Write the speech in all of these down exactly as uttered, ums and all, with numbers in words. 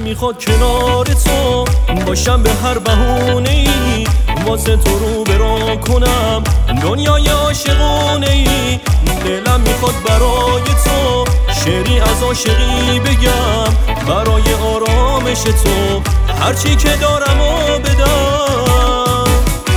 میخواد کنار تو باشم به هر بهونه‌ای، واسه تو رو برا کنم دنیای عاشقونه‌ای. دلم میخواد برای تو شعری از عاشقی بگم، برای آرامش تو هرچی که دارم و بدم.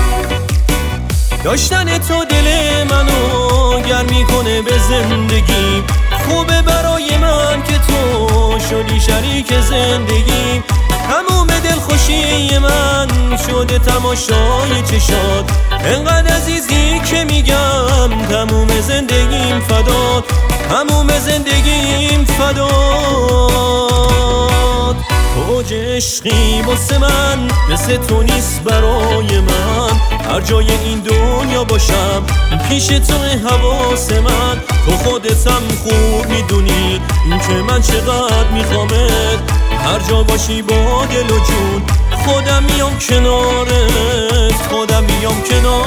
داشتن تو دل منو گرم میکنه به زندگی، خوبه برای من که تو شدی شریک زندگی. تموم دلخوشی من شده تماشای چشات، انقدر عزیزی که میگم تموم زندگیم فدات، تموم زندگیم فدات. تو عشقی واسه من مثل تو نیست برای من، هر جای این دنیا باشم پیش تو حواس من. تو خودتم خوب میدونی که من چقدر میخوامت، هر جا باشی با دل و جون خودم میام کنارت، خودم میام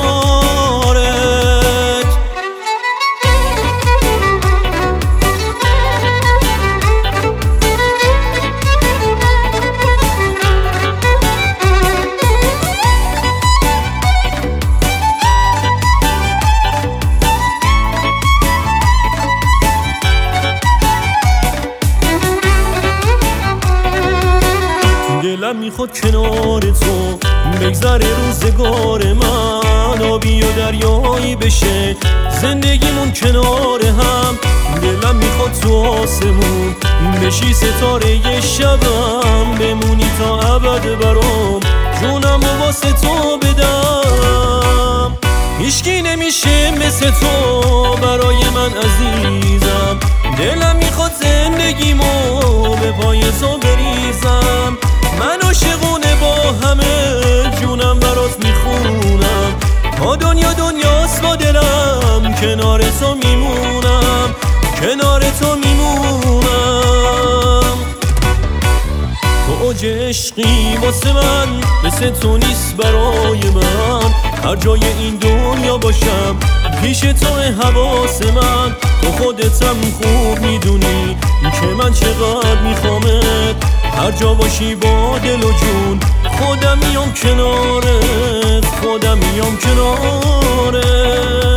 کنارت. دلم میخواد کنار تو بگذره روزگار من، آبی و دریایی بشه زندگیمون کنار هم. دلم میخواد تو آسمون بشی ستاره یه شبم، بمونی تا ابد برام جونم و واسه تو بدم. هیچکی نمیشه مثل تو برای من عزیزم، دلم میخواد زندگیمو به پای تو بریزم. من عاشقونه با همه جونم برات میخونم، تا دنیا دنیاست با دلم کنار تو میمونم، کنار تو میمونم. تو اوج عشقی واسه من مثل تو نیست برای من، هر جای این دنیا باشم پیش تو حواس من. تو خودتم خوب میدونی که من چقدر میخوامت، هر جا باشی با دل و جون خودم میام کنارت، خودم میام کنارت.